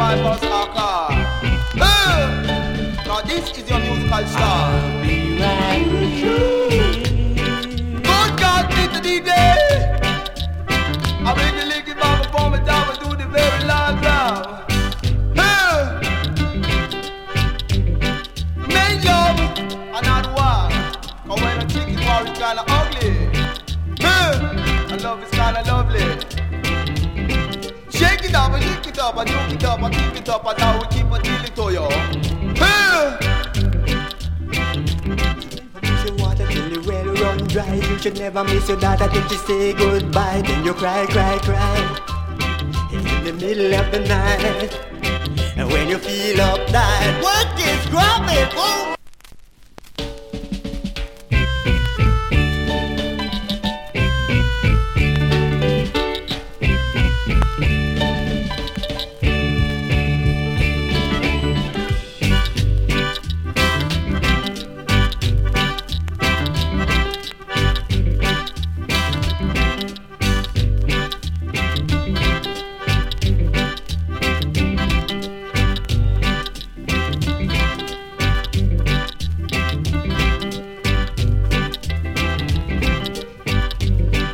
life us are car. Now this is your musical star. I'll be right with you. Good God, Mr. DJ. I bring the liquid back upon me down and do the very long round. Make up another one. Cause when a chicken war is kinda ugly. And love is kinda lovely. Shake it up and lick it up and juke it up and kick it up and now we keep a deal it to you. If you water till the well run dry, you should never miss your daughter till she say goodbye. Then you cry, cry, cry in the middle of the night. And when you feel uptight, work is grab it, boom.